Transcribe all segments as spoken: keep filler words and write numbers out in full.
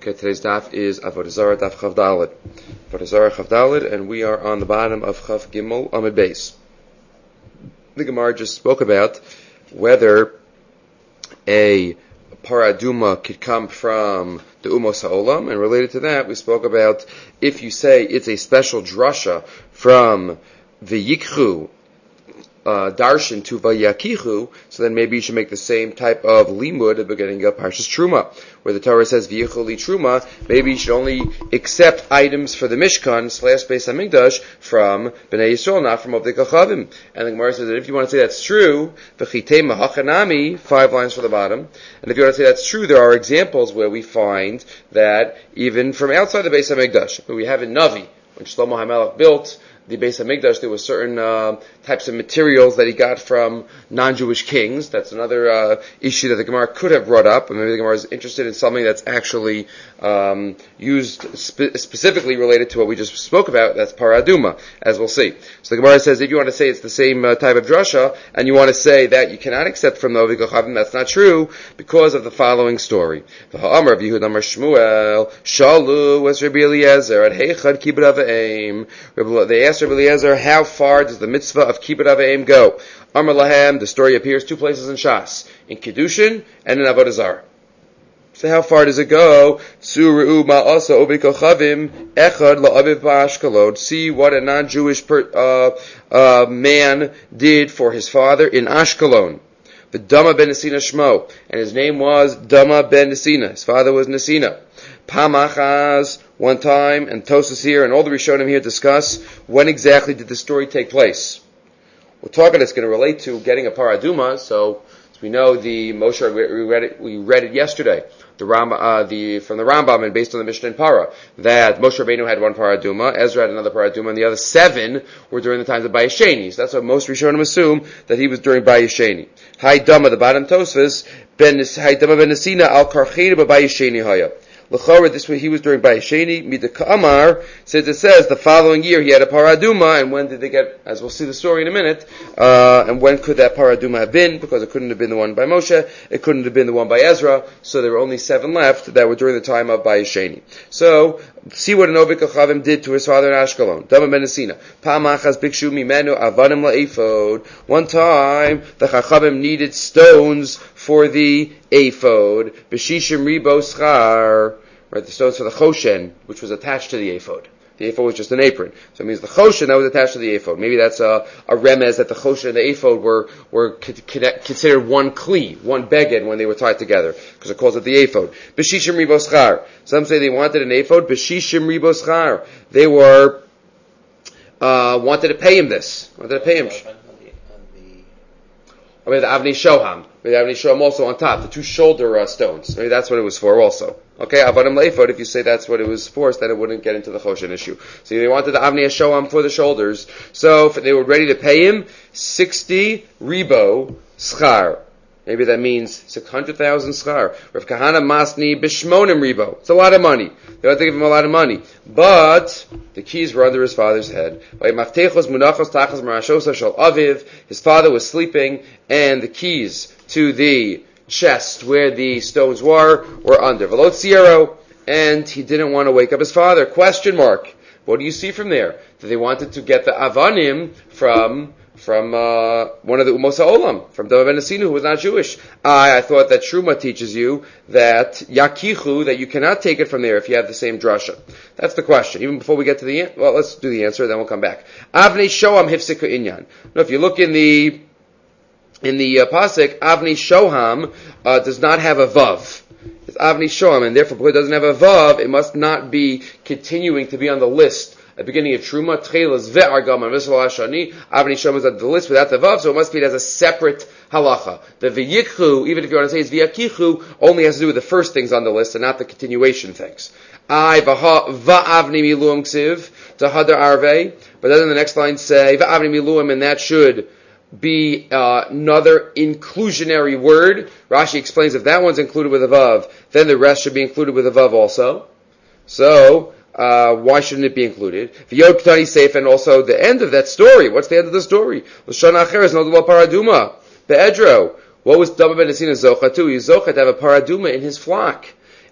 Okay, today's daf is Avodah Zarah daf Chav Daled. Avodah Zarah Chav Daled, and we are on the bottom of Chav Gimel Amud Beis. The Gemara just spoke about whether a paraduma could come from the Umos HaOlam, and related to that, we spoke about if you say it's a special drasha from the Yikchu Uh, darshan to vayakichu, so then maybe you should make the same type of limud at the beginning of Parshas Truma, where the Torah says v'yichu li truma. Maybe you should only accept items for the Mishkan slash Beis Hamikdash from Bnei Yisrael, not from Ovdei Kachavim. And the Gemara says that if you want to say that's true, v'chitei mahachanami, five lines for the bottom, and if you want to say that's true, there are examples where we find that even from outside the Beis Hamikdash, we have in Navi, when Shlomo HaMelech built the Beis Hamikdash, there were certain uh, types of materials that he got from non-Jewish kings. That's another uh, issue that the Gemara could have brought up. And maybe the Gemara is interested in something that's actually um, used spe- specifically related to what we just spoke about. That's paraduma, as we'll see. So the Gemara says if you want to say it's the same uh, type of drasha, and you want to say that you cannot accept from the Ovdei Kachavim, that's not true because of the following story. The Ha'amar of Yehud Amar Shmuel Shalu was Rabbi Eliezer at Heichad Kibbut Avayim. They asked Rabbi Eliezer, how far does the mitzvah of Kibbut Avayim go? Amar Lahem, the story appears two places in Shas, in Kiddushin and in Avodah Zarah. So how far does it go? See what a non-Jewish per, uh, uh, man did for his father in Ashkelon. The Dama ben Nesina Shmo, and his name was Dama ben Nesina. His father was Nesina. Pamachaz, one time, and Tosas here, and all the Rishonim here discuss when exactly did the story take place. We're talking it's going to relate to getting a paraduma, so as we know, the Moshe, we read it, we read it yesterday, the Ram, uh, the, from the Rambam, and based on the Mishnah in Para, that Moshe Rabbeinu had one paraduma, Ezra had another paraduma, and the other seven were during the times of Bayesheni. So that's what most Rishonim assume, that he was during Bayesheni. Hai Dama, the bottom Tosfos, ben, Hai Dama ben Nesina, al Karcheda Bayesheni Haya. L'chora, this way he was during Bayesheni. Mida Ka'amar, since it says the following year he had a paraduma, and when did they get, as we'll see the story in a minute, uh, and when could that paraduma have been? Because it couldn't have been the one by Moshe, it couldn't have been the one by Ezra, so there were only seven left that were during the time of Bayesheni. So, see what an Ovdei Kachavim did to his father in Ashkelon. Dama ben Nesina. Pa'amachas bikshu mimenu avanim la'ephod. One time, the Chachavim needed stones for the ephod. B'shishim ribo schar. Right, the stones for the choshen, which was attached to the ephod. The ephod was just an apron. So it means the choshen that was attached to the ephod. Maybe that's a, a remez that the choshen and the ephod were, were considered one kli, one beged when they were tied together. Because it calls it the ephod. B'shishim ribo schar. Some say they wanted an ephod. B'shishim ribo schar. They were, uh, wanted to pay him this. Wanted to pay him. I mean, the Avnei Shoham. Maybe the Avnei Shoham also on top. The two shoulder uh, stones. Maybe that's what it was for also. Okay, Avadim Leifod, if you say that's what it was for, then it wouldn't get into the Choshen issue. So they wanted the Avnei Shoham for the shoulders. So they were ready to pay him sixty ribo schar. Maybe that means six hundred thousand schar. Rav Kahana Masni Bishmonim ribo. It's a lot of money. They had to give him a lot of money. But the keys were under his father's head. His father was sleeping, and the keys to the chest where the stones were were under. Velot Sierra, and he didn't want to wake up his father. Question mark. What do you see from there? That they wanted to get the Avanim from from uh, one of the Umos HaOlam, from Dama ben Nesina, who was not Jewish. I, I thought that Truma teaches you that Yakichu, that you cannot take it from there if you have the same drasha. That's the question. Even before we get to the, well, let's do the answer, then we'll come back. Avnei Shoham Hifsiku Inyan. Now, if you look in the, in the uh, Pasuk, Avnei Shoham uh, does not have a Vav. It's Avnei Shoham, and therefore, because it doesn't have a Vav, it must not be continuing to be on the list. At the beginning of Truma, Tchelas ve'argam and V'sal Hashani, Avnei Shoham is on the list without the Vav, so it must be it as a separate halacha. The V'yikchu, even if you want to say it's V'yakichu, only has to do with the first things on the list and not the continuation things. I va'avni miluim ksiv, tahadar arvei, but doesn't the next line say, va'avni miluim, and that should be uh, another inclusionary word. Rashi explains if that one's included with a Vav, then the rest should be included with a Vav also. So, Uh, why shouldn't it be included? V'yod Ketani Seif, and also the end of that story. What's the end of the story? L'shana acheres nodul paraduma be'edro. What was Dama ben Nesina zocha to? He's zocha to have a paraduma in his flock.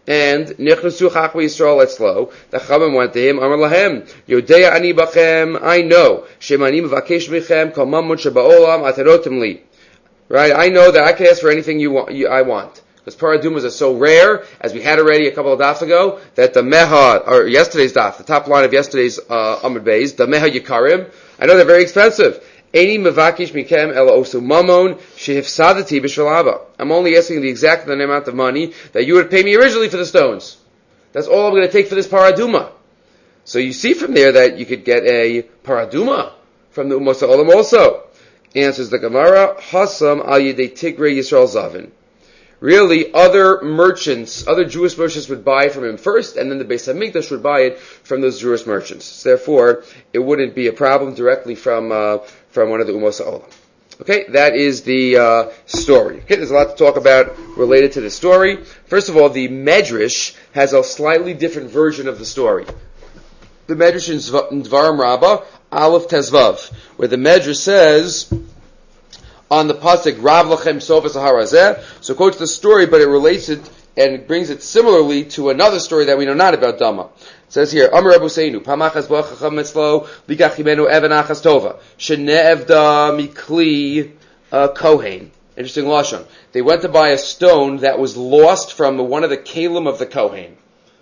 And Nichnasu Chachma Yisrael Etzlo, the Chachamim went to him, Amar Lahem, Yodea Ani Bachem, I know, Shemani Mevakesh Michem, Kol Mamon Sheba'olam Aterotim Li. Right, I know that I can ask for anything you want, you, I want. Because paradumas are so rare, as we had already a couple of dafs ago, that the Meha, or yesterday's daf, the top line of yesterday's uh, Amud Beis, the Meha Yikarim, I know they're very expensive. Eini mevakish mikem ela osu mamon shehifsadati b'shalaba. I'm only asking the exact amount of money that you would pay me originally for the stones. That's all I'm going to take for this paraduma. So you see from there that you could get a paraduma from the Umos HaOlam also. Answers the Gemara, Hasam al yedei Tigre Yisrael Zavin. Really, other merchants, other Jewish merchants would buy from him first, and then the Beis HaMikdash would buy it from those Jewish merchants. So therefore, it wouldn't be a problem directly from uh, from one of the Umos HaOlam. Okay, that is the uh, story. Okay, there's a lot to talk about related to the story. First of all, the Medrash has a slightly different version of the story. The Medrash in, Zv- in Dvarim Rabbah, Aleph Tezvav, where the Medrash says on the pasuk Rav Lachem Sofas Harazeh, so quotes the story, but it relates it and brings it similarly to another story that we know not about Dama. It says here, Amar Rabbi Seinu, Pamachas B'achacham Metzlo, Likach Himenu Even Achas Tova, Shene'evda Mikli Kohen. Interesting lashon. They went to buy a stone that was lost from one of the Kalim of the Kohen.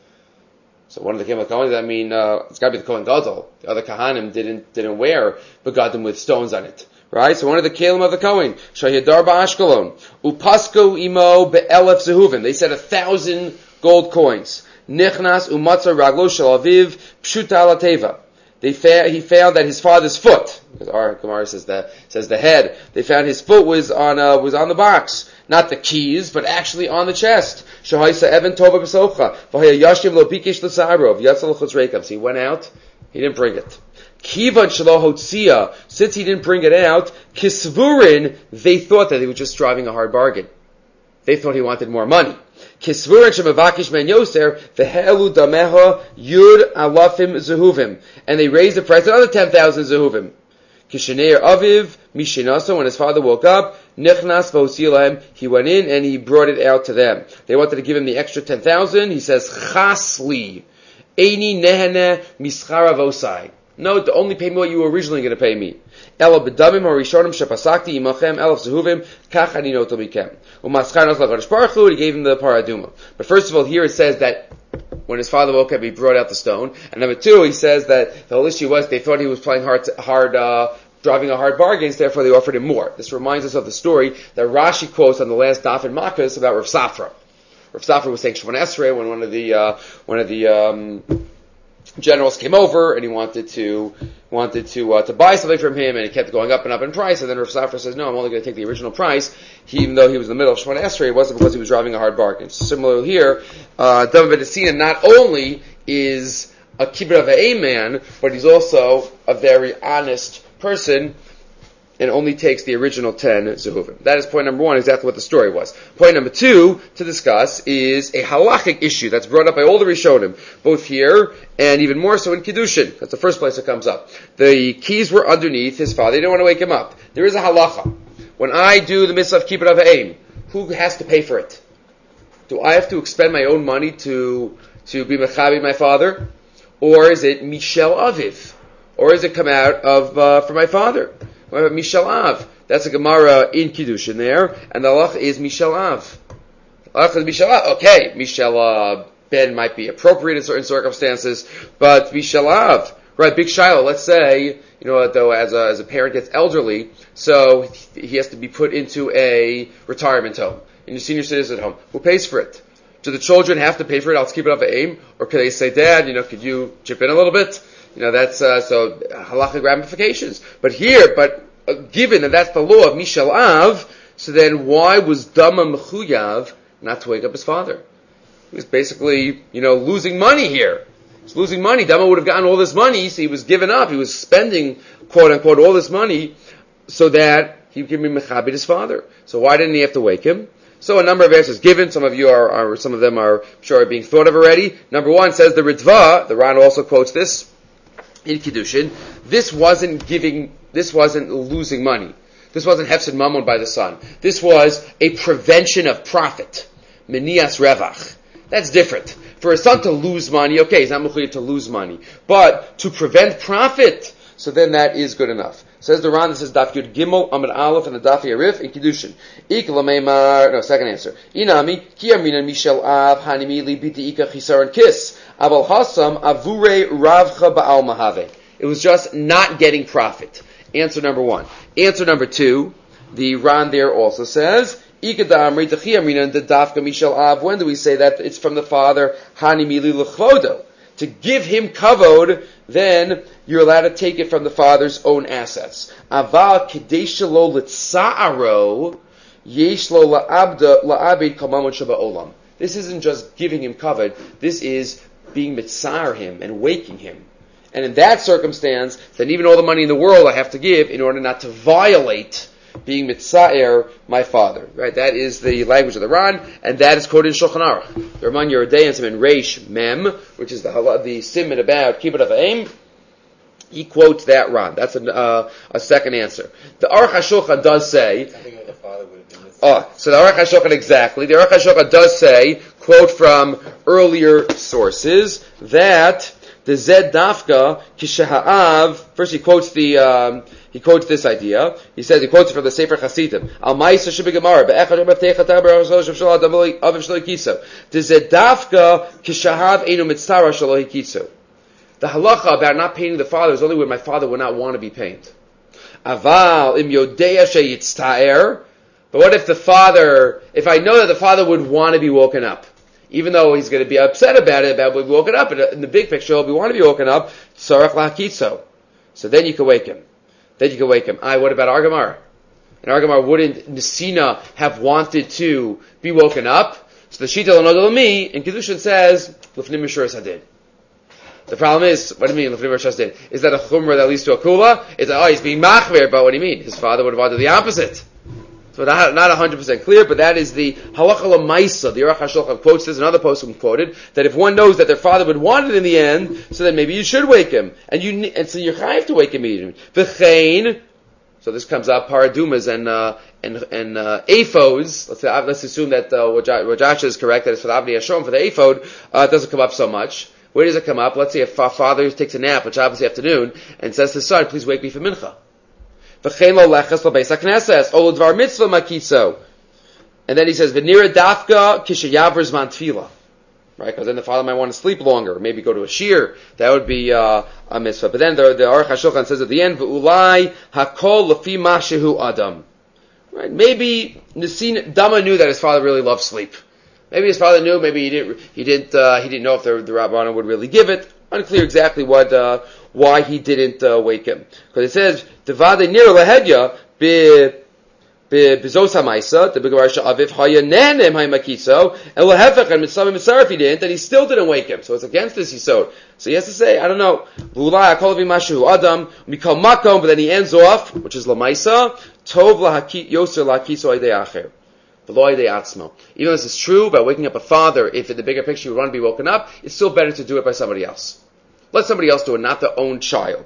So one of the Kalim of the Kohen, I mean, uh, it's got to be the Kohen Gadol. The other Kahanim didn't didn't wear begadim with stones on it. Right? So one of the Kalim of the Kohen, Shahidar Ba'ashkelon, Upasko Imo Be'elef Zehuvin. They said a thousand gold coins. Nichnas Umatza Raglo Shel Aviv Pshuta Ala Teva. They fa- he found that his father's foot, because our Gemara says the says the head. They found his foot was on uh, was on the box, not the keys, but actually on the chest. Shahaisa Evan Tova B'Sofcha V'Haya Yashiv Lo Bikish L'Sarov Yatzal L'Chutz Reikav. So he went out, he didn't bring it. Kivan Shelo Hotzia, since he didn't bring it out, Kisvurin, they thought that he was just driving a hard bargain. They thought he wanted more money. Kisvurin Shemavakish Men Yoser, V'He'elu Dameha Yud Alafim Zehuvim. And they raised the price another ten thousand Zehuvim. Kisheneir Aviv, Mishinasa, when his father woke up, Nichnas V'Hosilaim, he went in and he brought it out to them. They wanted to give him the extra ten thousand. He says, Chasli, Eini Nehene Mischara Vosai. No, to only pay me what you were originally going to pay me. Ela b'damim harishonim shepasakti imachem elef zehuvim kach ani noto mikem. U'maschar nos lagadosh baruch hu, he gave him the paraduma. But first of all, here it says that when his father woke up, he brought out the stone. And number two, he says that the whole issue was they thought he was playing hard, hard, uh, driving a hard bargain, so therefore they offered him more. This reminds us of the story that Rashi quotes on the last daf in Makkos about Rav Safra. Rav Safra was saying Shemon Esrei when one of the uh, one of the um, generals came over and he wanted to wanted to uh, to buy something from him, and he kept going up and up in price. And then Rav Safra says, "No, I'm only going to take the original price." He, even though he was in the middle of Shemon Esrei, it wasn't because he was driving a hard bargain. Similarly here, uh, Dama ben Nesina not only is a kibbutz v'ei man, but he's also a very honest person, and only takes the original ten zehuvim. That is point number one, exactly what the story was. Point number two to discuss is a halachic issue that's brought up by all the Rishonim, both here and even more so in Kiddushin. That's the first place it comes up. The keys were underneath his father. They didn't want to wake him up. There is a halacha. When I do the mitzvah of kibbutz v'eim, who has to pay for it? Do I have to expend my own money to to be mechabi my father? Or is it Mishel Aviv? Or is it come out of uh, from my father? What about Mishal Av? That's a Gemara in Kiddushin there, and the halacha is Mishal Av. The halacha is Mishal Av. Okay, Mishal uh, Ben might be appropriate in certain circumstances, but Mishal Av, right? Big Shiloh. Let's say, you know, though, as a as a parent gets elderly, so he has to be put into a retirement home, in a senior citizen home. Who pays for it? Do the children have to pay for it? I'll keep it up at aim, or can they say, Dad, you know, could you chip in a little bit? You know, that's, uh, so, halachic ramifications. But here, but, uh, given that that's the law of Mishal Av, so then why was Dama Mechuyav not to wake up his father? He was basically, you know, losing money here. He's losing money. Dama would have gotten all this money, so he was giving up. He was spending, quote unquote, all this money, so that he could be Mechabit his father. So why didn't he have to wake him? So a number of answers given. Some of you are, are some of them are, sure, are being thought of already. Number one says the Ritva, the Ran also quotes this, in Kiddushin, this wasn't giving, this wasn't losing money. This wasn't hefsed mammon by the son. This was a prevention of profit. Menias revach. that's different. For a son to lose money, okay, he's not mechuyev to lose money. But to prevent profit, so then that is good enough. Says the Ran, this is Daf Yud Gimel, Amud Aleph, and the Daf Yarif in Kiddushin. Ik lameimar, no, second answer. Inami, ki aminan mishel av, hanimi li biti ika chisar and kiss. Aval hasam, avure ravcha ba'al mahave. It was just not getting profit. Answer number one. Answer number two, the Ran there also says, when do we say that it's from the father, hanimi li l'chvodo? To give him kavod, then you're allowed to take it from the father's own assets. Aval kadesh lo litza'aro, yesh lo la'abda la'abed kol mamon sheba'olam. This isn't just giving him kavod. This is being mitzar him and waking him. And in that circumstance, then even all the money in the world I have to give in order not to violate being mitzaer my father. Right? That is the language of the Ran, and that is quoted in Shulchan Aruch. The Raman Yerodei and Siman Reish Mem, which is the the siman about kibbut avayim. He quotes that Ran. That's a, uh, a second answer. The Aruch HaShulchan does say. The father would have been oh, so the Aruch HaShulchan exactly. The Aruch HaShulchan does say, quote from earlier sources, that the Zed Dafka Kishaha'av. First, he quotes the. Um, He quotes this idea. He says, he quotes it from the Sefer Chasidim. Al Ma'isa Shebegamara, Be'echad Rebbetecha Taber Shalosh Shalom Aviv Shlo Hikiso. Dezedafka Kishahav Einu Mitzara Shalo Hikiso. The halacha about not painting the father is only when my father would not want to be pained. Aval Im Yodeya Sheyitztaer. But what if the father, if I know that the father would want to be woken up, even though he's going to be upset about it, about being woken up, in the big picture, he'll be want to be woken up, Tzarech Lahakitzo. So then you can wake him. Then you can wake him. Aye, what about Argamar? And Argamar, wouldn't Nesina have wanted to be woken up? So the Shita L'Nodol in Kiddushin says, L'fnim Mishuras Hadin. The problem is, what do you mean, L'fnim Mishuras Hadin? Is that a chumrah that leads to a kula? It's like, oh, he's being machmir, but what do you mean? His father would have wanted the opposite. So not, not one hundred percent clear, but that is the halacha l'maisa. The Aruch HaShulchan quotes this, another post quoted, that if one knows that their father would want it in the end, so then maybe you should wake him. And you, and so you're chayav to wake him immediately. V'chein, so this comes up, paradumas and, uh, and, and, uh, aphods. Let's say, let's assume that, uh, what Josh is correct, that it's for the Avnei Hashom, for the aphod, uh, it doesn't come up so much. Where does it come up? Let's say if a father takes a nap, which happens in the afternoon, and says to his son, please wake me for mincha. And then he says, V'nira dafka kishayaver zman tefila. Right? Because then the father might want to sleep longer, or maybe go to a shir. That would be uh, a mitzvah. But then the, the Aruch HaShulchan says at the end, V'ulai hakol lefi mashehu adam. Right? Maybe Nesin Dama knew that his father really loved sleep. Maybe his father knew, maybe he didn't, he didn't, uh, he didn't know if the, the Rabbanan would really give it. Unclear exactly what, uh, why he didn't, uh, wake him. Because it says, Devade nir lehedya, be, be, bezos ha'maisa, the begarsha aviv haya nenem ha'makiso, and lehefech, and mitzvah mitzvah if he didn't, and he still didn't wake him. So it's against this yisod. So he has to say, I don't know, v'ulai hakol avi mashu adam, mikol makom, but then he ends off, which is lamaisa, tov lahaki, yoser lahakiso aydei acher. Even though this is true, by waking up a father, if in the bigger picture you want to be woken up, it's still better to do it by somebody else. Let somebody else do it, not the own child.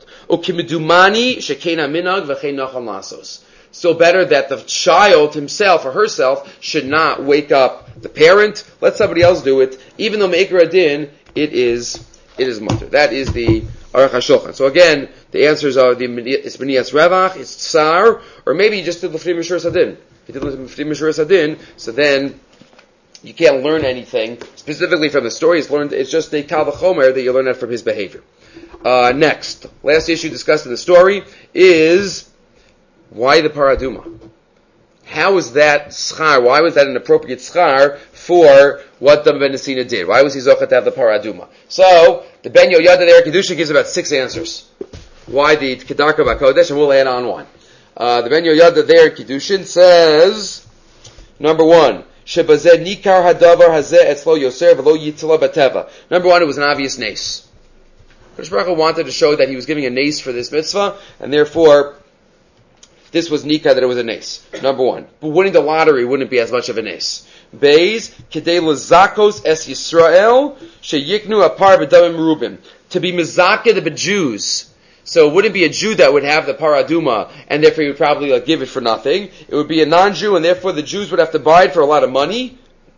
Still better that the child himself or herself should not wake up the parent. Let somebody else do it. Even though Me'ikra Adin, it is, it is mutter. That is the Aruch HaShulchan. So again, the answers are the it's B'niyas Revach, it's Tsar, or maybe you just did L'fnim Mishuras Hadin. If you did L'fnim Mishuras Hadin, so then you can't learn anything specifically from the story. It's learned. It's just the Kal V'chomer that you learn that from his behavior. Uh, next, last issue discussed in the story is why the paraduma. How is that schar? Why was that an appropriate schar for what the Ben Nesina did? Why was he zochet to have the paraduma? So the Ben Yoyada there, Kedusha gives about six answers. Why the Kedarka B'Kodesh, and we'll add on one. Uh, the Ben Yoyada there, Kiddushin, says, number one, Shebazeh nikar hadavar hazeh etzlo yoser v'lo yitla bateva. Number one, it was an obvious nace. Kodesh Baruch Hu wanted to show that he was giving a nace for this mitzvah, and therefore, this was nikar that it was a nace. Number one. But winning the lottery wouldn't be as much of a nace. Beis, kedei lezakos es Yisrael, sheyiknu apar b'damim merubim. To be mezakeh the Jews. So it wouldn't be a Jew that would have the paraduma, and therefore he would probably like, give it for nothing. It would be a non-Jew, and therefore the Jews would have to buy it for a lot of money.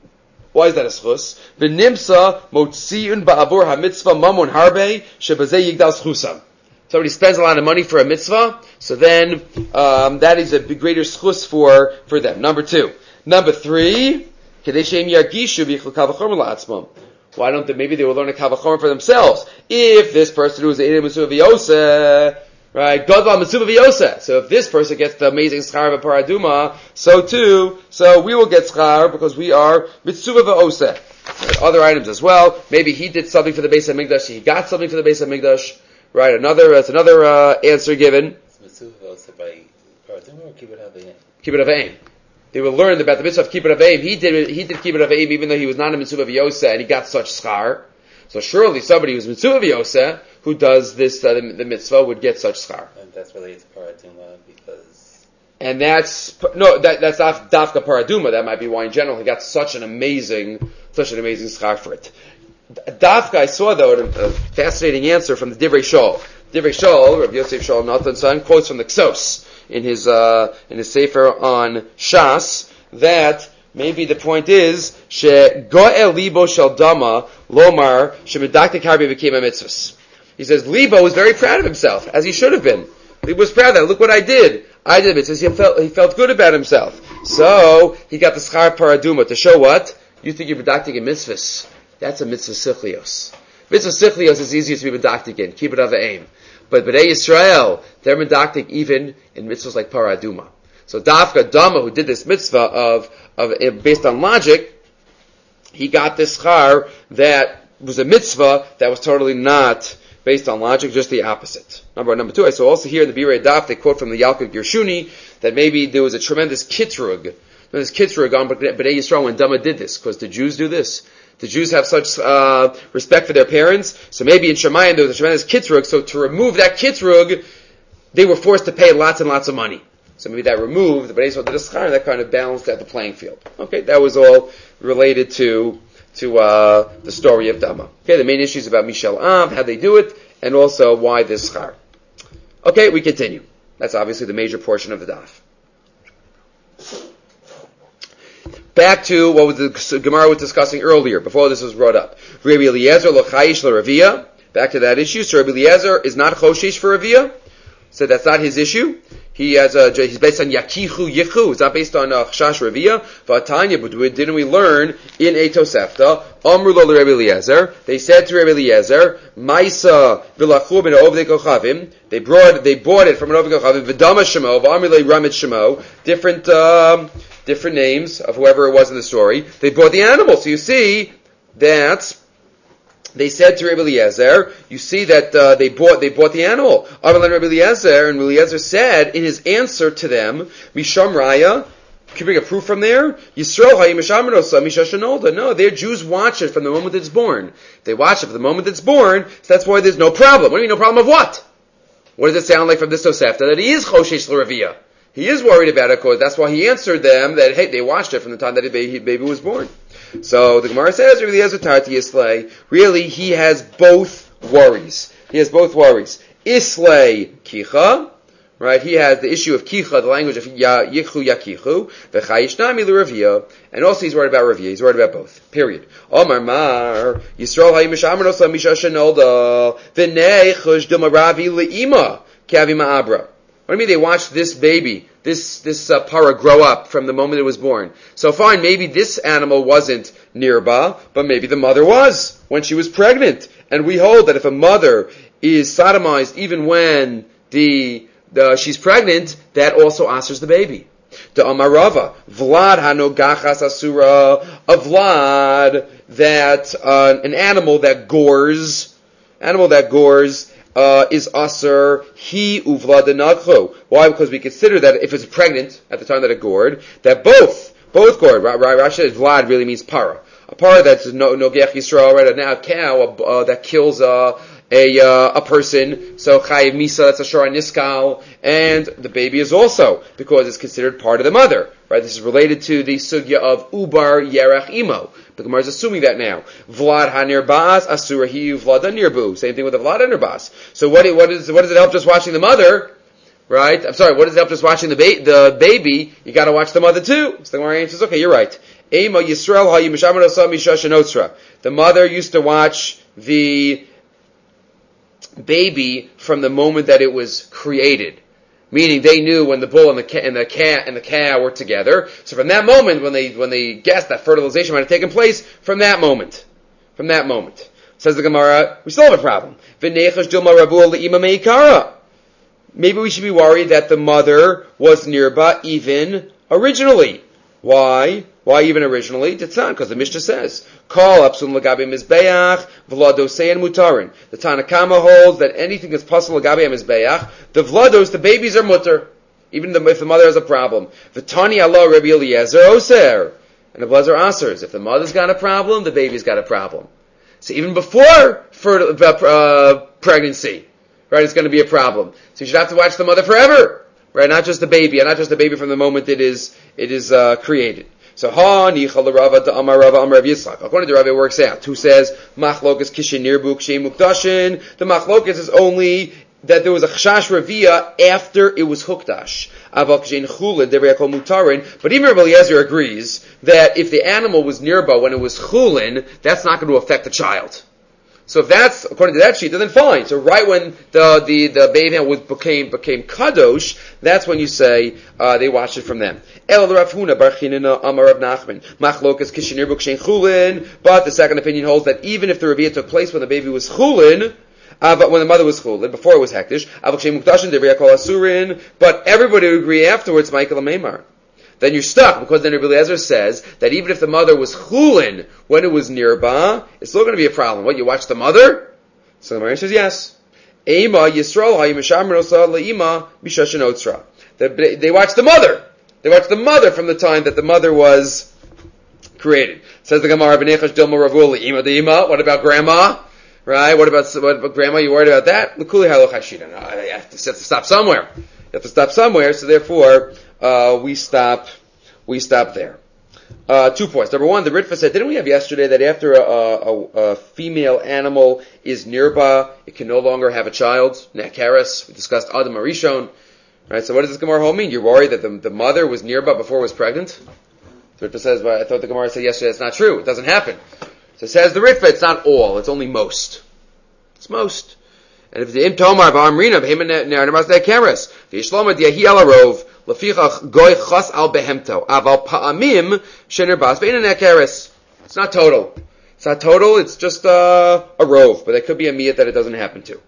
Why is that a schus? V'nimsa motziun ba'avur ha-mitzvah mamon harbe shebazeh yigdal schusam. Somebody spends a lot of money for a mitzvah, so then um, that is a greater schus for, for them. Number two. Number three, kedei she'em yargishu v'yichlu kal v'chomer la'atzmam. Why don't they, maybe they will learn a kal v'chomer for themselves. If this person who is a mitzvah v'yoseh, right, godval mitzvah v'yoseh. So if this person gets the amazing schar of a paraduma, so too, so we will get schar because we are mitzvah v'yoseh. Right, other items as well. Maybe he did something for the Beis HaMikdash, he got something for the Beis HaMikdash. Right, another, that's another uh, answer given. Mitzvah v'yoseh by paraduma or kibbut havayim? Kibbut havayim. They will learn about the mitzvah of kibbut havayim. He did, he did kibbut havayim even though he was not a mitzvah v'yoseh and he got such schar. So surely somebody who's mitzvah v'yoseh who does this, uh, the, the mitzvah would get such schar. And that's related to paraduma because... And that's, no, that, that's daf, dafka paraduma. That might be why in general he got such an amazing, such an amazing schar for it. Dafka, I saw though a, a fascinating answer from the Divrei Shol. Divrei Shol, Rabbi Yosef Shol Nathan's son, quotes from the Ksos in his, uh, in his sefer on Shas, that maybe the point is, she go'el libo shel dama lomar shemedaktik harbi became a mitzvahs. He says, Libo was very proud of himself, as he should have been. Libo was proud of that. Look what I did. I did mitzvahs. He felt, he felt good about himself. So, he got the schar paraduma to show what? You think you're medaktik in mitzvahs. That's a mitzvah sichlios. Mitzvah sichlios is easier to be medaktik in. Keep it of aim. But B'nai Yisrael, they're medaktik even in mitzvahs like paraduma. So Dafka Dama, who did this mitzvah of, of based on logic, he got this schar that was a mitzvah that was totally not based on logic, just the opposite. Number one. Number two, I saw also here in the Birei Daf, they quote from the Yalkut Gershuni, that maybe there was a tremendous kitrug, tremendous kitrug on B'nai Yisrael when Dama did this, because the Jews do this. The Jews have such uh, respect for their parents, so maybe in Shemayim there was a tremendous kitrug, so to remove that kitrug, they were forced to pay lots and lots of money. So maybe that removed, but Yisrael did a schar, that kind of balanced out the playing field. Okay, that was all related to to uh, the story of Dama. Okay, the main issues about Mishal Av, how they do it, and also why this schar. Okay, we continue. That's obviously the major portion of the daf. Back to what the Gemara was discussing earlier, before this was brought up. Rabbi Eliezer lo chayish lo Raviyah. Back to that issue. So Rabbi Eliezer is not choshish for Raviyah. So that's not his issue. He has a, he's based on Yakichu Yichu. It's not based on uh, Chash Raviyah. V'atanya, but didn't we learn in Eitosefta, Amru lo Rabbi Eliezer, they said to Rabbi Eliezer, Maisa v'lachu ben Ovdei Kochavim, they brought, they bought it from an Ovdei Kochavim, V'dama Shemo, V'amru le Ramit Shemo, different, um, different names of whoever it was in the story. They bought the animal. So you see that they said to Rabbi Eliezer, you see that uh, they bought they bought the animal. Amalan Rabbi Eliezer, and Rabbi Eliezer said in his answer to them, Misham Raya, can you bring a proof from there? Yisrael Hayim Mishamanosa Misha Shanolda. No, their Jews watch it from the moment it's born. They watch it from the moment it's born, so that's why there's no problem. What do you mean, no problem of what? What does it sound like from this Tosefta? That he is Choshesh L'Raviyah. He is worried about it, because that's why he answered them that, hey, they watched it from the time that the baby, baby was born. So the Gemara says, really has a Tarti Islay. Really, he has both worries. He has both worries. Islay Kicha, right? He has the issue of Kicha, the language of Yichu Yakichu, V'chayishnami L'Raviyah, and also he's worried about Raviyah. He's worried about both. Period. Omar Mar, Yisrael Hayim Mishamanosa Misha Shenolda, V'nei Chush Dumaravi Le'ima, Kavi Ma'abra. What do you mean they watched this baby, this this uh, para grow up from the moment it was born? So fine, maybe this animal wasn't nearby, but maybe the mother was when she was pregnant. And we hold that if a mother is sodomized even when the, the she's pregnant, that also answers the baby. The Amarava, Vlad hanogachas asura, a Vlad, that uh, an animal that gores, animal that gores, Uh, is aser he uvla denadcho. Why? Because we consider that if it's pregnant at the time that it gored, that both both gored. Rashi says Vlad really means para. A para that's no no gech Yisrael, right? A cow uh, that kills uh, a uh, a person. So chayiv misa, that's a shara niskal, and the baby is also because it's considered part of the mother. Right? This is related to the sugya of ubar yerach imo. The Gemara is assuming that now. Vlad hanir bas asura hi vlad nirbu. Same thing with the vlad hanir bas. So what what is what does it help just watching the mother? Right? I'm sorry. What does it help just watching the ba- the baby? You got to watch the mother too. So the Gemara answers, okay, you're right. Ema Yisrael Hayim Mishamar Asa Misha Shenotzra. The mother used to watch the baby from the moment that it was created. Meaning they knew when the bull and the ca- and the cat and the cow were together. So from that moment, when they when they guessed that fertilization might have taken place, from that moment, from that moment, says the Gemara, we still have a problem. Maybe we should be worried that the mother was nirba even originally. Why? Why even originally? It's not, because the Mishnah says, Kol apsun lagabe mizbeach v'ladosein mutarin. The Tanakama holds that anything that's possible lagabe mizbeach, the vlados, the babies are mutter, even if the mother has a problem. V'tani Allah Rabbi Eliezer oser. And the blazer asers. If the mother's got a problem, the baby's got a problem. So even before for, uh, pregnancy, right, it's going to be a problem. So you should have to watch the mother forever. Right, not just the baby, and not just the baby from the moment it is it is uh, created. So ha nichal Rava to Amar Rava Amar Rav Yitzchak. According to Rava, it works out. Who says machlokas kishin nirbu kshem mukdashin? The machlokas is only that there was a chashash revia after it was hukdash. Aval kshen chulin devrei kol mutarin. But even Rav Eliezer agrees that if the animal was nirba when it was chulin, that's not going to affect the child. So if that's, according to that sheet, then fine. So right when the, the, the baby was, became, became kadosh, that's when you say, uh, they watched it from them. But the second opinion holds that even if the Raviyah took place when the baby was chulin, uh, but when the mother was chulin, before it was hektish, but everybody would agree afterwards, Michael Amemar. Then you're stuck, because then Rabbi Eliezer says that even if the mother was chulin when it was nirba, it's still going to be a problem. What, you watch the mother? So the Gemara says yes. Ema Yisrael hayimeshamrosa leima mishashenotzra. They watch the mother. They watch the mother from the time that the mother was created. Says the Gemara, B'nechash dilma ravuli ima deima. What about grandma? Right? What about, what about grandma? You worried about that? L'kuli haloch hashida. No, you have to stop somewhere. You have to stop somewhere. So therefore, Uh, we stop, we stop there. Uh, two points. Number one, the Ritva said, didn't we have yesterday that after a, a, a female animal is nirba, it can no longer have a child? Nakaris. We discussed Adam Arishon. Right, so what does this Gemara whole mean? You're worried that the, the mother was nirba before it was pregnant? The Ritva says, well, I thought the Gemara said yesterday that's not true. It doesn't happen. So it says the Ritva, it's not all, it's only most. It's most. And if the im tomar ba'amrina b'hem ne'arnamas nakaris, v'yishloma diyahi alarov, Lefichach goy chas al behemto aval pa'amim shenerbas bein nekaris. It's not total. It's not total. It's just uh, a rove, but there could be a miyat that it doesn't happen to.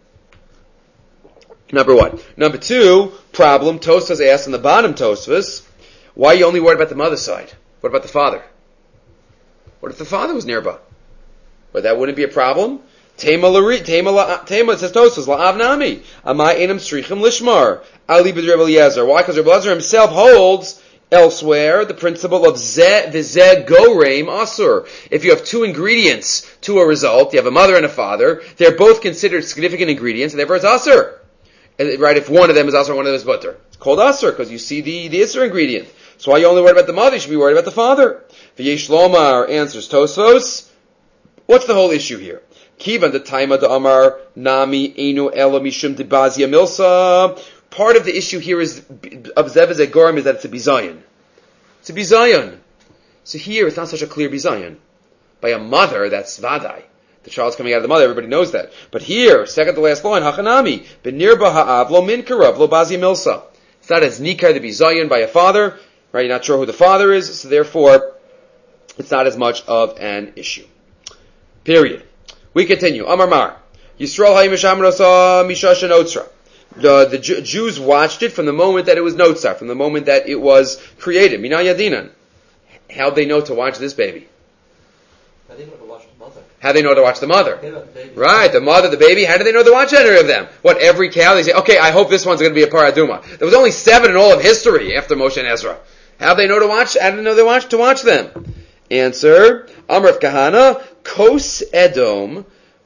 Number one. Number two problem. Tosfos asked in the bottom Tosfos, why are you only worried about the mother's side? What about the father? What if the father was nearby? But that wouldn't be a problem. Tema lari, tema la, tema says Tosfos la'av nami. Amai enam strichim lishmar. Ali b'd Rav Eliezer. Why? Because Rav Eliezer himself holds elsewhere the principle of ze v'ze goreim asur. If you have two ingredients to a result, you have a mother and a father, they're both considered significant ingredients, and therefore it's asur. Right? If one of them is asur, one of them is butter. It's called asur because you see the the isur ingredient. So why are you only worried about the mother? You should be worried about the father. V'yesh lomar answers Tosfos. What's the whole issue here? Kivan the taima the amar nami enu elo mishum de bazia milsa. Part of the issue here is of Zev Zegorim is that it's a bizayon. It's a bizayon. So here it's not such a clear bizayon. By a mother, that's vadai. The child's coming out of the mother, everybody knows that. But here, second to last line, hachanami, benirba ha'av lo min karav lo bazi milsa. It's not as nikar the bizayon by a father, right? You're not sure who the father is, so therefore it's not as much of an issue. Period. We continue. Amar Mar. Yisrael ha'imisham rasa mishashan otzra. The, the Jews watched it from the moment that it was notzar, from the moment that it was created. Mina yadinan. How'd they know to watch this baby? How do they know to watch the mother? How do they know to watch the mother? The baby. Right, the mother, the baby. How do they know to watch any of them? What, every cow? They say, okay, I hope this one's going to be a paraduma. There was only seven in all of history after Moshe and Ezra. How do they know to watch? How do they know they watch to watch them? Answer: Amrav Kahana, Kos Edom.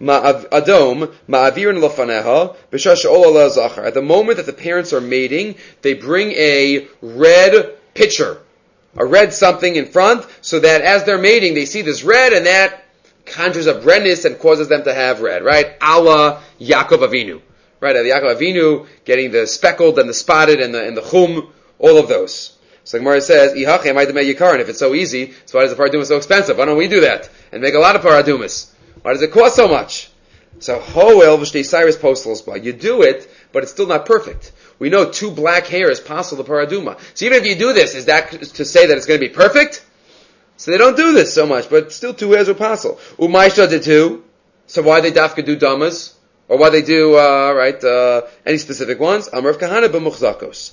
Adom ma'avirin lofaneha b'shash ola zachar. At the moment that the parents are mating, they bring a red pitcher, a red something in front, so that as they're mating, they see this red, and that conjures up redness and causes them to have red. Right? Ala Yaakov Avinu. Right? The Yaakov Avinu getting the speckled and the spotted and the and the chum, all of those. So the Gemara says, "Ihache am I the yikar?" And if it's so easy, so why does the paraduma so expensive? Why don't we do that and make a lot of paradumas? Why does it cost so much? So hoel v'shtei cyrus postals, you do it, but it's still not perfect. We know two black hairs possible the paraduma. So even if you do this, is that to say that it's going to be perfect? So they don't do this so much, but still two hairs are possible. Umaisha did two. So why they dafka do damas? Or why they do, uh, right, uh, any specific ones? Amar of Kahana b'muchzakos.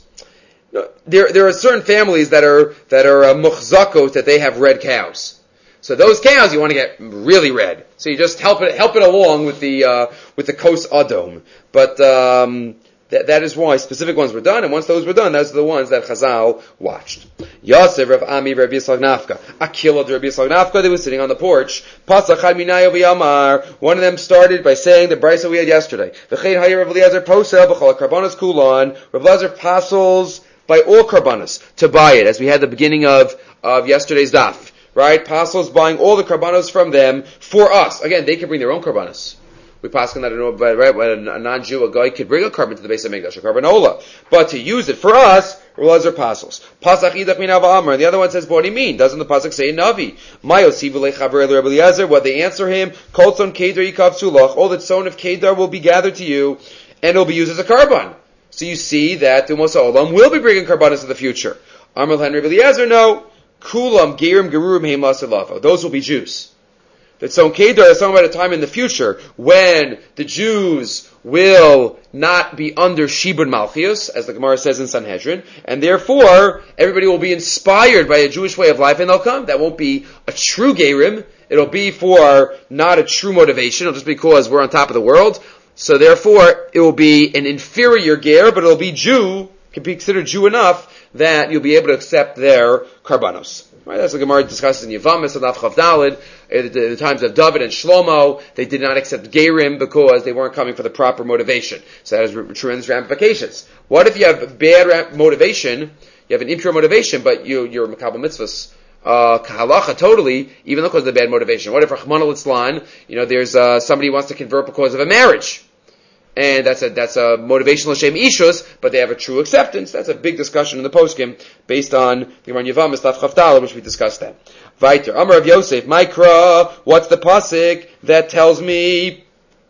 There, there are certain families that are, that are, uh, muchzakos, that they have red cows. So those cows you want to get really red. So you just help it, help it along with the, uh, with the kos adom. But, um, That, that is why specific ones were done, and once those were done, those are the ones that Chazal watched. Yosef, Rav Ami, Rav Yitzchak Nafka. Akila, Rav Yitzchak Nafka, they were sitting on the porch. Pasach Minayo v'Yamar. One of them started by saying the brisa we had yesterday. V'chein hayir Rav Eliezer posel b'chol karbanos kulon. Rav Eliezer pasels by all karbanos to buy it, as we had the beginning of, of yesterday's daf. Right? Pasels buying all the karbanos from them for us. Again, they can bring their own karbanos. We pass on that, right, when a non-Jew, a guy could bring a carbon to the base of Mikdash, a carbanola. But to use it for us, Rav are pasels. Pasach idach minav amar. The other one says, what do you mean? Doesn't the pasuk say Navi? Mayosiv lechaber Rav Eliezer. What they answer him, Kol tzon kedar yikav sulach. All the tzon of kedar will be gathered to you, and it will be used as a carbon. So you see that the Moshe Olam will be bringing carbonas in the future. Amar Rav Eliezer, no. Kulam gerim gerurim heim lasalafo. Those will be Jews. That Tzon Kedar is talking about a time in the future when the Jews will not be under Shibud Malchius, as the Gemara says in Sanhedrin, and therefore everybody will be inspired by a Jewish way of life, and they'll come. That won't be a true Gerim. It'll be for not a true motivation. It'll just be because we're on top of the world. So therefore, it will be an inferior Ger, but it'll be Jew, can be considered Jew enough that you'll be able to accept their karbanos. Right, that's what Gemara discusses in Yavamis and Avchav Dalid. At the times of David and Shlomo, they did not accept Gerim because they weren't coming for the proper motivation. So that has tremendous ramifications. What if you have bad motivation, you have an impure motivation, but you, you're Makabal Mitzvahs, uh, Kahalacha totally, even though because of the bad motivation? What if Rahman al-Islan, you know, there's, uh, somebody who wants to convert because of a marriage? And that's a, that's a motivational Hashem Ishus, but they have a true acceptance. That's a big discussion in the poskim, based on the Gemara Yavamis, Daf Chavdala, which we discussed that. Vayter, Amar of Yosef, Mikra, what's the pasuk that tells me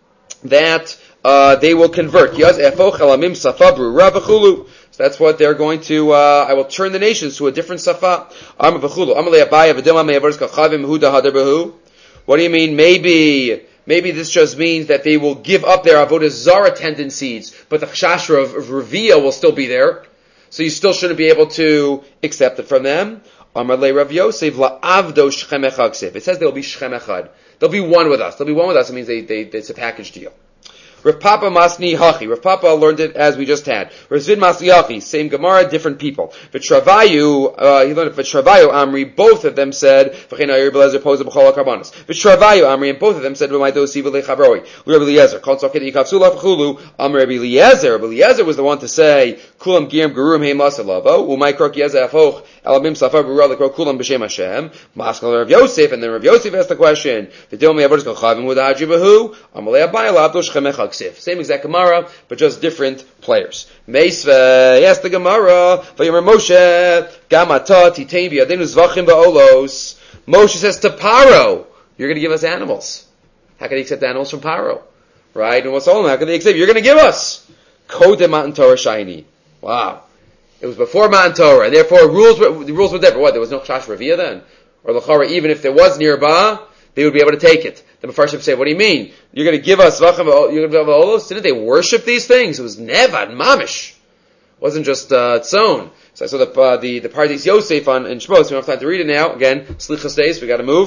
that, uh, they will convert? Yaz efoch elamim safa brura v'chulu. So that's what they're going to, uh, I will turn the nations to a different safa. Amar v'chulu, Amar le'abaya v'dema me'avorz kachavim huda hadar b'hu. What do you mean? Maybe, Maybe this just means that they will give up their avodah zara tendencies, but the chashra of, of Revia will still be there. So you still shouldn't be able to accept it from them. Amar le Rav Yosef la'avdo shchem echad ksiv. It says they'll be shchem echad. They'll be one with us. They'll be one with us. It means they, they, it's a package deal. Rav Papa Masni Hachi. Rav Papa learned it as we just had. Rav Zvid Masni Hachi. Same Gemara, different people. V'Travayu, uh, he learned it. V'Travayu Amri, both of them said, V'chein Ayir B'lezer Poza B'chol HaKarbanos. V'Travayu Amri, and both of them said, V'maydo Siva Lechabroi. Rabbi Eliezer. Kol Tzoked Yikav Sula V'chulu. Amri Rabbi Eliezer. Rabbi Eliezer was the one to say, Kulam Girim Gerurim Heim Lasalavo. U'may Krok Yezer Afoch. Elamim Safa B'Ra Lekro Kulam B'Shem Hashem. Maskal Rav Yosef. And then Rav Yosef asked the question, V'dil Me'avodis Kachavim Hudahadji B'hu. Amalei Abayel Abdo Shchem Echad Ksiv. Same exact Gemara, but just different players. Meisve, yes, the Gemara, Vayomer Moshe, Gamata, Titein v'yadenu zvachim ba'olos. Moshe says to Paro, you're going to give us animals. How can he accept animals from Paro? Right? And what's all? How can they accept? You're going to give us. Kodem Matan Torah Shiny. Wow. It was before Matan Torah, and therefore rules were, the rules were different. What? There was no Chash Raviyah then? Or L'chara, even if there was nearby, they would be able to take it. The Mefarshim say, what do you mean? You're going to give us Vachim, you're going to give us Olos? Didn't they worship these things? It was Nevad, Mamish. It wasn't just, uh, Tzon. So I saw the, uh, the, the Pardes Yosef on, in Shmos, we don't have time to read it now. Again, Slichas days, we gotta move.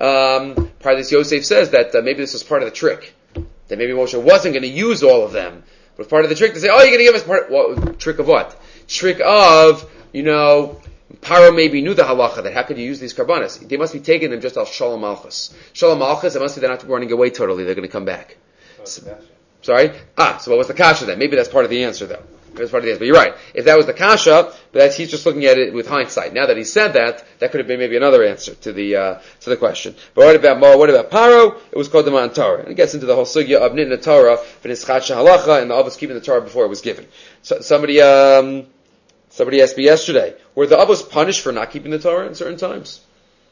Um, Pardes Yosef says that, uh, maybe this was part of the trick. That maybe Moshe wasn't going to use all of them. But part of the trick to say, oh, you're going to give us part, what, trick of what? Trick of, you know, Paro maybe knew the halacha that how could you use these karbanas? They must be taking them just al shalom malchus. Shalom malchus, it must be they're not running away totally. They're going to come back. So, sorry? Ah, so what was the kasha then? Maybe that's part of the answer though. Maybe that's part of the answer. But you're right. If that was the kasha, but that's, he's just looking at it with hindsight. Now that he said that, that could have been maybe another answer to the, uh, to the question. But what about Mo? What about Paro? It was called the Matan Torah. And it gets into the whole sugya of Nitna Torah, V'nischat halacha, and the Avos keeping the Torah before it was given. So, somebody, um, Somebody asked me yesterday, were the Avos punished for not keeping the Torah in certain times?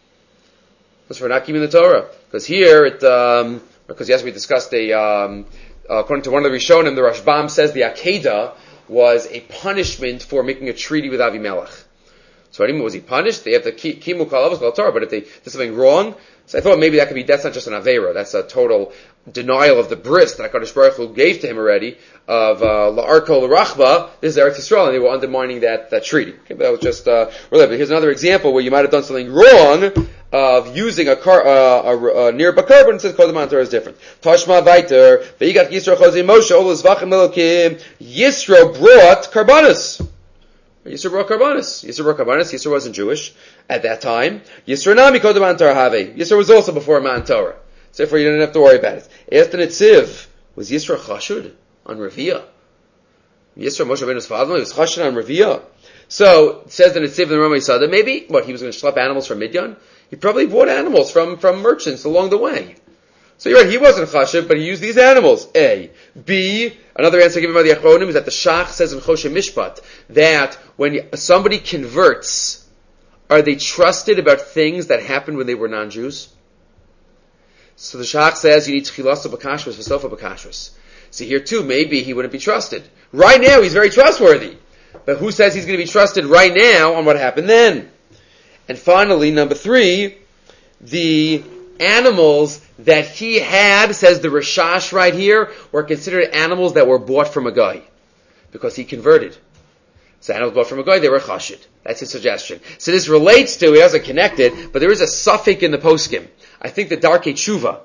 It's for not keeping the Torah. Because here, it, um, because yes, we discussed a, um, uh, according to one of the Rishonim, the Rashbam says the Akedah was a punishment for making a treaty with Avimelech. So anyway, was he punished? They have to keep Kimu Kal Avos Kal Torah, but if they did something wrong, so I thought maybe that could be, that's not just an Aveira, that's a total denial of the bris that HaKadosh Baruch Hu gave to him already, of, uh, La'arko L'Rachba, this is Eretz Yisrael, and they were undermining that, that treaty. Okay, but that was just, uh, related. But here's another example where you might have done something wrong, of using a car, uh, a, a near bakar, and says Kodem Torah is different. Tashma Vaiter, Veigat Yisro Chozei Moshe, Olos Vachim Elokim, Yisro brought Karbanis. Yisro brought Karbanis. Yisro brought Karbanis. Yisro wasn't Jewish at that time. Yisro Nami Kodem Torah Have. Yisro was also before Matan Torah. So therefore you didn't have to worry about it. Asked the Netziv, was Yisro Chashud on Reviyah? Yisro Moshe Rabbeinu's father, he was Chashud on Reviyah. So, it says the Netziv in the Rama Yisada, maybe, what, he was going to schlep animals from Midian? He probably bought animals from, from merchants along the way. So you're right, he wasn't Chashiv, but he used these animals. A. B. Another answer given by the Achronim is that the Shach says in Choshe Mishpat that when somebody converts, are they trusted about things that happened when they were non-Jews? So the Shach says you need Tchilas B'Kashrus, V'Sofa B'Kashrus. So here too, maybe he wouldn't be trusted. Right now, he's very trustworthy. But who says he's going to be trusted right now on what happened then? And finally, number three, the animals that he had, says the Rashash right here, were considered animals that were bought from a guy. Because he converted. So animals bought from a guy, they were chashid. That's his suggestion. So this relates to, it hasn't connected, but there is a suffix in the poskim. I think the Darkei Tshuva,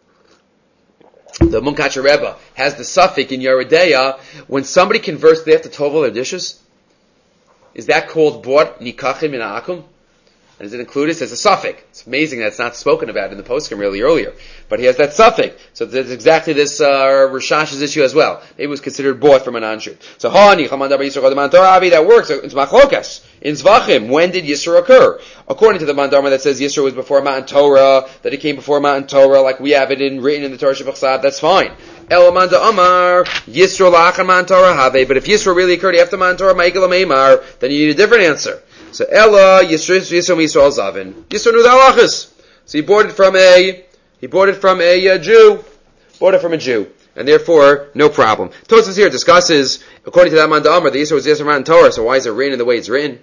the Munkacher Rebbe, has the suffix in Yeridea, when somebody converts, they have to tovel their dishes. Is that called bought nikachim min ha'akum? And is it included? It says a suffix. It's amazing that it's not spoken about in the postscript really earlier. But he has that suffix. So there's exactly this uh, Rashash's issue as well. It was considered bought from a non-Jew. So Hani, that works. It's Machlokas. In Zvachim, when did Yisro occur? According to the Mandarma that says Yisro was before Matan Torah, that it came before Matan Torah, like we have it in, written in the Torah Shabbat, that's fine. Elamanda Amar, Yisro la'achan Matan Torah have. But if Yisro really occurred after Matan Torah, Ma'ikal Meimar, then you need a different answer. So Ella Yisro Yisro Yisrael Zavin. Yisro knew the halachas. So he bought it from a he bought it from a uh, Jew. Bought it from a Jew. And therefore, no problem. Tosfos here discusses, according to that man Amar, the Yisro was Yisro Matan Torah, so why is it written in the way it's written?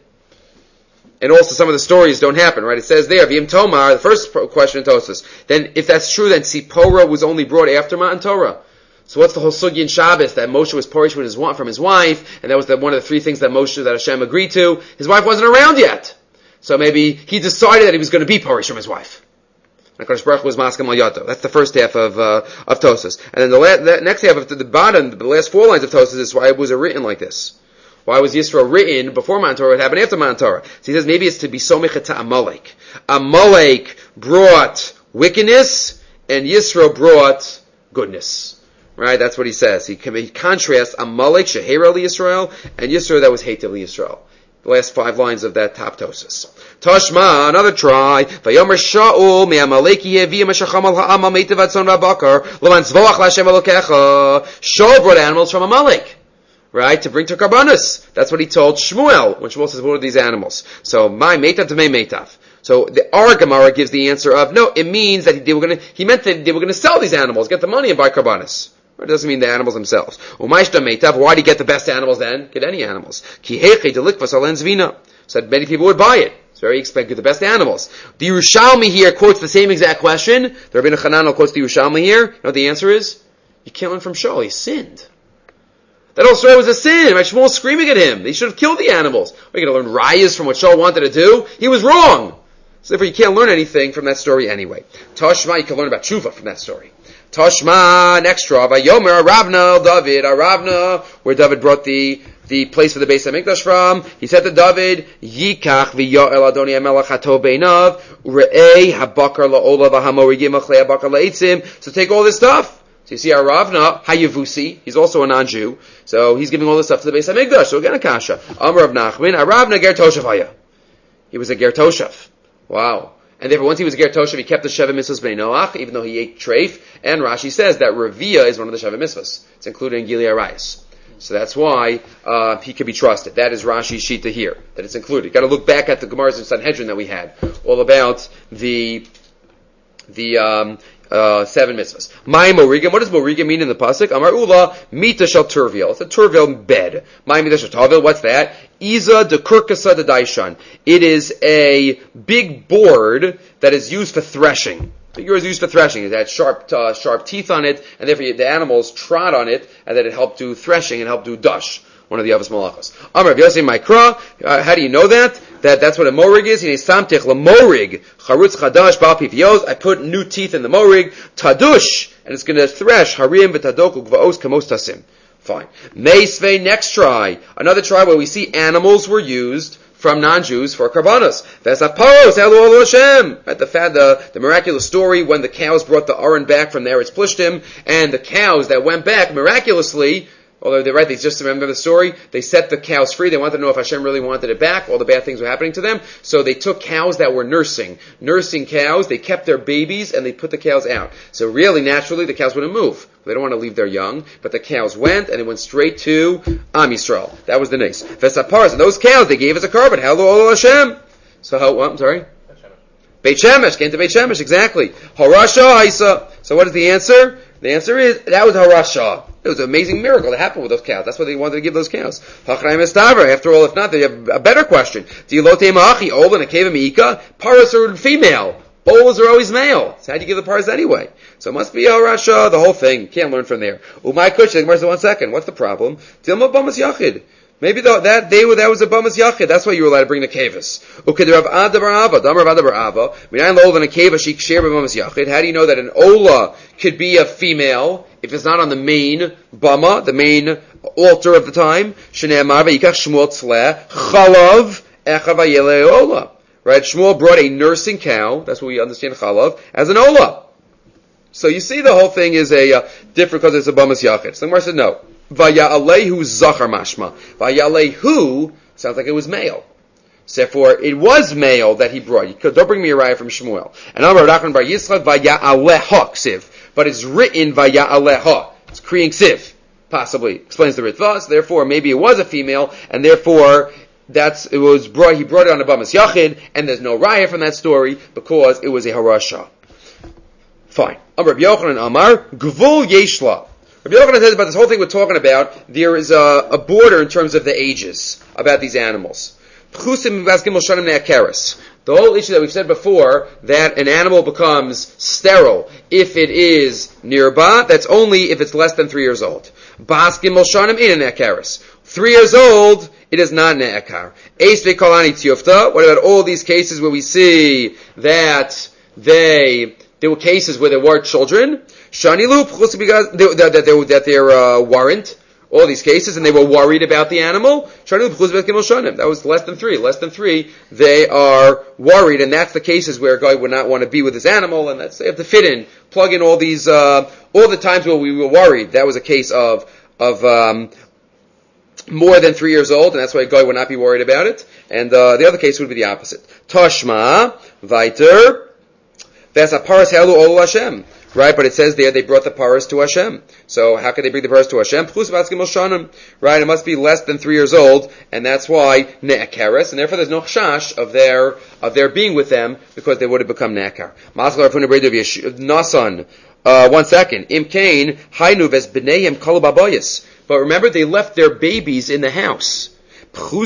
And also some of the stories don't happen, right? It says there, V'im Tomar, the first question in Tosfos. Then, if that's true, then Sipora was only brought after Matan Torah. So what's the whole sugi in Shabbos that Moshe was porish with his, from his wife, and that was the, one of the three things that Moshe, that Hashem agreed to. His wife wasn't around yet. So maybe he decided that he was going to be porish from his wife. And HaKadosh Baruch Hu was maskam al yato. That's the first half of, uh, of Tosfos. And then the, la- the next half of the, the bottom, the last four lines of Tosfos is why was it written like this. Why was Yisro written before Matan Torah? It happened after Matan Torah. So he says maybe it's to be somichet to Amalek. Amalek brought wickedness, and Yisro brought goodness. Right, that's what he says. He, he contrasts Amalek, Shehera Yisrael, and Yisro that was Hated Yisrael. The last five lines of that top Tosfos. Tashma, another try. Vayomer Shaul, me'amaleki hevi meshacham al ha'ama meitav atzon v'abakar, levan zvoach l'Hashem elokecha. Shaul brought animals from Amalek. Right, to bring to Karbanos. That's what he told Shmuel, when Shmuel says, what are these animals? So, my meitav to me meitav. So the our Gemara gives the answer of, no, it means that they were gonna, he meant that they were gonna sell these animals, get the money and buy Karbanos. It doesn't mean the animals themselves. Why do you get the best animals then? Get any animals. So many people would buy it. It's very expensive. Get the best animals. The Yerushalmi here quotes the same exact question. The Rabbeinu Chananel quotes the Yerushalmi here. You know what the answer is? You can't learn from Shaul. He sinned. That whole story was a sin. Right? Shmuel screaming at him. They should have killed the animals. We're going to learn rayas from what Shaul wanted to do. He was wrong. So therefore you can't learn anything from that story anyway. Tashma, you can learn about tshuva from that story. Tashma, next straw, Vayomer, Aravna, David, Aravna, where David brought the, the place for the Beis HaMikdash from. He said to David, Yikach v'yo'el Adoni HaMelech hato beinav, Re'ei habakar la'ola v'hamorigim achlei habakar la'itzim. So take all this stuff. So you see Aravna, Hayavusi, he's also a non-Jew, so he's giving all this stuff to the Beis HaMikdash. So again a kasha. Amar of Nachman, Aravna ger toshav haya. He was a ger toshav. Wow. And therefore, once he was a ger toshav, he kept the Sheva Mitzvahs Bnei Noach, even though he ate treif. And Rashi says that Reviyah is one of the Sheva Mitzvahs. It's included in Gilei Arayos. So that's why uh, he can be trusted. That is Rashi's shita here, that it's included. Got to look back at the Gemaras in Sanhedrin that we had, all about the the um, uh, seven mitzvahs. My Morigim, what does Morigim mean in the pasuk? Amar Ula Mita Shel Turvil. It's a Turvil bed. My Mita Shel Turvil. What's that? Iza de Kurkasa de Daishan. It is a big board that is used for threshing. The figure is used for threshing. It had sharp, uh, sharp teeth on it, and therefore the animals trod on it, and that it helped do threshing and helped do dash. One of the Avos Malachos. Amar Yosef Maikra. Uh, how do you know that? That that's what a morig is. He samtich lamorig charutz chadash bal piviyos. I put new teeth in the morig tadush, and it's going to thresh harim v'tadok ugvaos kamos tasim. Fine. Meisvei, next try. Another try where we see animals were used from non-Jews for karbanos. Vesaparos elu Hashem. At the fad, the the miraculous story when the cows brought the aron back from there, it's Plishtim, and the cows that went back miraculously. Although they're right, they just remember the story. They set the cows free. They wanted to know if Hashem really wanted it back. All the bad things were happening to them. So they took cows that were nursing. Nursing cows. They kept their babies and they put the cows out. So really, naturally, the cows wouldn't move. They don't want to leave their young. But the cows went and it went straight to Am Yisrael. That was the nace. Vesaparas. And those cows, they gave us a carbon. Hello, Hashem. So how, what, I'm sorry? Beit Shemesh. Came to Beit Shemesh, exactly. Harasha Haisa. So what is the answer? The answer is, that was Harasha. It was an amazing miracle that happened with those cows. That's why they wanted to give those cows. After all, if not, they have a better question. Paras are female. Olas are always male. So how do you give the paras anyway? So it must be Harasha, the whole thing. Can't learn from there. Umay Kush, one second. What's the problem? Dilma Bamas Yachid. Maybe the, that they were, that was a Bamas Yachid. That's why you were allowed to bring the kavas. Ukid Rav Ada bar Ava, Damar Rav Ada bar Ava. Minayin lo than a kava she share Bamas Yachid. How do you know that an Ola could be a female if it's not on the main Bama, the main altar of the time? Shnei Amar v'yikach Shmuel tzleh chalav echa vayele Ola. Right? Shmuel brought a nursing cow. That's what we understand chalav as an Ola. So you see, the whole thing is a uh, different because it's a Bamas Yachid. So the Gemara said no. Vaya'alehu zachar mashma. Vaya'alehu sounds like it was male. So therefore, it was male that he brought. You could, don't bring me a raya from Shmuel. And Amar Rav bar Yitzchak vaya'aleha ksiv. But it's written vaya'aleha. It's kriying ksiv. Possibly. Explains the Ritva. So therefore, maybe it was a female, and therefore, that's, it was brought, he brought it on a Bamas Yachid, and there's no raya from that story, because it was a Harasha. Fine. Amar Rabbi Yochanan Amar, Gvul Yeshla. Rabbi Yochanan says about this whole thing we're talking about, there is a, a border in terms of the ages about these animals. The whole issue that we've said before, that an animal becomes sterile if it is nearby, that's only if it's less than three years old. Three years old, it is not ne'akar. What about all these cases where we see that they, there were cases where there were children? Shani loop, that they're, that they're uh, warrant, all these cases, and they were worried about the animal. That was less than three. Less than three, they are worried, and that's the cases where a guy would not want to be with his animal, and that's, they have to fit in, plug in all these, uh, all the times where we were worried. That was a case of, of, um, more than three years old, and that's why a guy would not be worried about it. And, uh, the other case would be the opposite. Tashma, Vaiter, that's a paras helu ol Hashem. Right, but it says there they brought the paras to Hashem. So how could they bring the paras to Hashem? Right, it must be less than three years old, and that's why ne'akeres, and therefore there's no chash of their of their being with them because they would have become ne'akar. Nasan, uh, one second. Imkain hainu ves b'neihem kol babayis. But remember, they left their babies in the house. So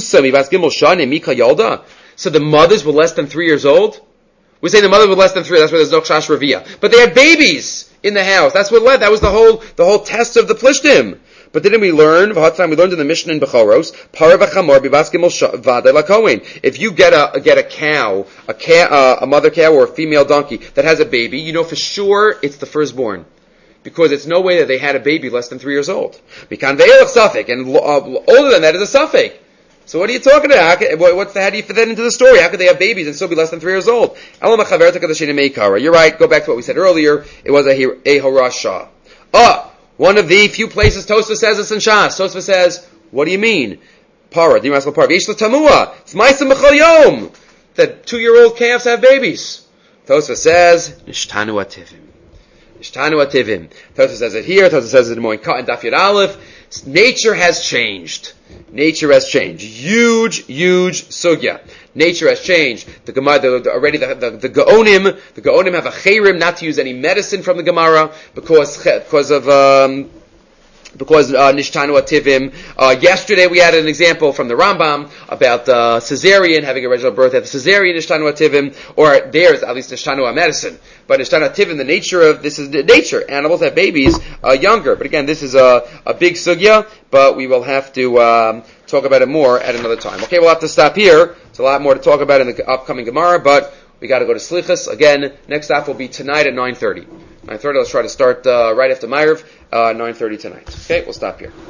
the mothers were less than three years old. We say the mother was less than three. That's why there's no chash ravia. But they had babies in the house. That's what led. That was the whole the whole test of the plishtim. But didn't we learn? We learned in the Mishnah in Bechoros. If you get a get a cow, a cow, uh, a mother cow or a female donkey that has a baby, you know for sure it's the firstborn, because it's no way that they had a baby less than three years old. And uh, older than that is a suffix. So what are you talking about? How, could, what's the, how do you fit that into the story? How could they have babies and still be less than three years old? You're right. Go back to what we said earlier. It was a, a harasha. Ah, one of the few places Tosfos says this in Shas. Tosfos says, what do you mean? Para. Do you ask para? Yesh tamua. It's ma'aseh b'chol yom that two-year-old calves have babies. Tosfos says, nishtanu ativim. Nishtanu ativim. Tosfos says it here. Tosfos says it in Moin Kat and Daf Yud Aleph. Nature has changed. Nature has changed. Huge, huge sugya. Nature has changed. The Gemara, the, the, already the, the, the Gaonim, the Gaonim have a chayrim not to use any medicine from the Gemara because, because of, um, because uh, Nishtanu Ativim. Uh, yesterday we had an example from the Rambam about uh, cesarean, having a original birth at the cesarean, Nishtanu Ativim, or there's at least Nishtanu medicine. But Nishtanu Ativim, the nature of, this is the nature. Animals have babies uh, younger. But again, this is a, a big sugya, but we will have to um, talk about it more at another time. Okay, we'll have to stop here. There's a lot more to talk about in the upcoming Gemara, but we got to go to Slichas. Again, next stop will be tonight at nine thirty. nine thirty, let's try to start uh, right after Ma'ariv, uh, nine thirty tonight. Okay, we'll stop here.